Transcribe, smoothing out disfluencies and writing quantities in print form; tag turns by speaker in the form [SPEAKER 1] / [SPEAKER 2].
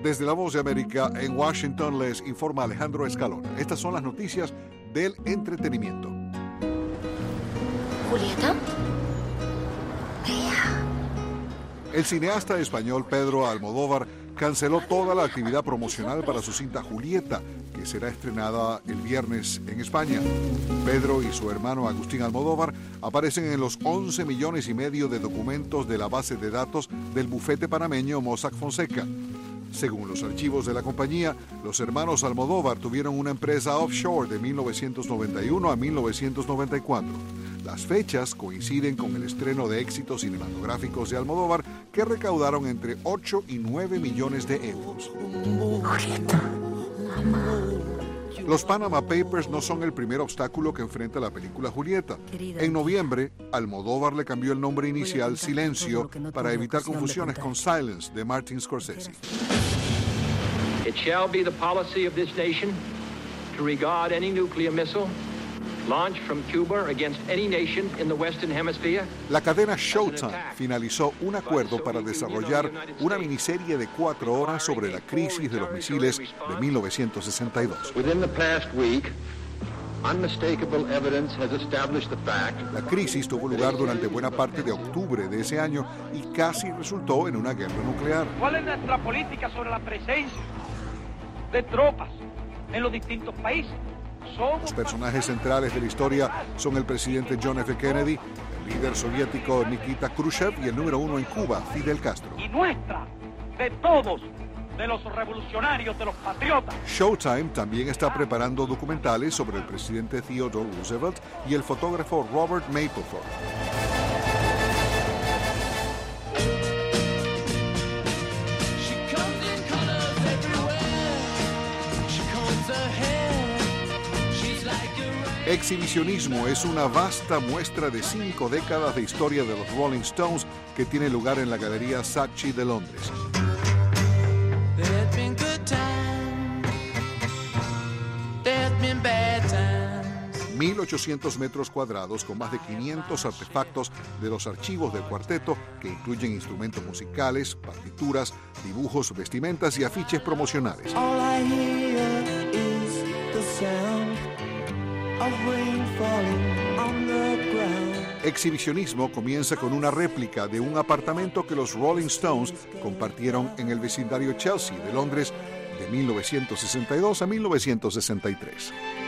[SPEAKER 1] Desde La Voz de América en Washington les informa Alejandro Escalona. Estas son las noticias del entretenimiento.
[SPEAKER 2] ¿Julieta?
[SPEAKER 1] El cineasta español Pedro Almodóvar canceló toda la actividad promocional para su cinta Julieta, que será estrenada el viernes en España. Pedro y su hermano Agustín Almodóvar aparecen en los 11 millones y medio de documentos de la base de datos del bufete panameño Mossack Fonseca. Según los archivos de la compañía, los hermanos Almodóvar tuvieron una empresa offshore de 1991 a 1994. Las fechas coinciden con el estreno de éxitos cinematográficos de Almodóvar que recaudaron entre 8 y 9 millones de euros.
[SPEAKER 2] Julieta, mamá.
[SPEAKER 1] Los Panama Papers no son el primer obstáculo que enfrenta la película Julieta. En noviembre, Almodóvar le cambió el nombre inicial Silencio para evitar confusiones con Silence de Martin Scorsese.
[SPEAKER 3] It shall be the policy of this nation to regard any nuclear missile launched from Cuba against any nation in the Western Hemisphere.
[SPEAKER 1] La cadena Showtime finalizó un acuerdo para desarrollar una miniserie de 4 horas sobre la crisis de los misiles de 1962.
[SPEAKER 3] Within the past week, unmistakable evidence has established the fact.
[SPEAKER 1] La crisis tuvo lugar durante buena parte de octubre de ese año y casi resultó en una guerra nuclear.
[SPEAKER 4] ¿Cuál es nuestra política sobre la presencia de tropas en los distintos países?
[SPEAKER 1] Los personajes centrales de la historia son el presidente John F. Kennedy, el líder soviético Nikita Khrushchev y el número 1 en Cuba, Fidel Castro.
[SPEAKER 4] Y nuestra, de todos, de los revolucionarios, de los patriotas.
[SPEAKER 1] Showtime también está preparando documentales sobre el presidente Theodore Roosevelt y el fotógrafo Robert Mapplethorpe. Exhibicionismo es una vasta muestra de 5 décadas de historia de los Rolling Stones que tiene lugar en la Galería Saatchi de Londres. 1.800 metros cuadrados con más de 500 artefactos de los archivos del cuarteto que incluyen instrumentos musicales, partituras, dibujos, vestimentas y afiches promocionales. Exhibicionismo comienza con una réplica de un apartamento que los Rolling Stones compartieron en el vecindario Chelsea de Londres de 1962 a 1963.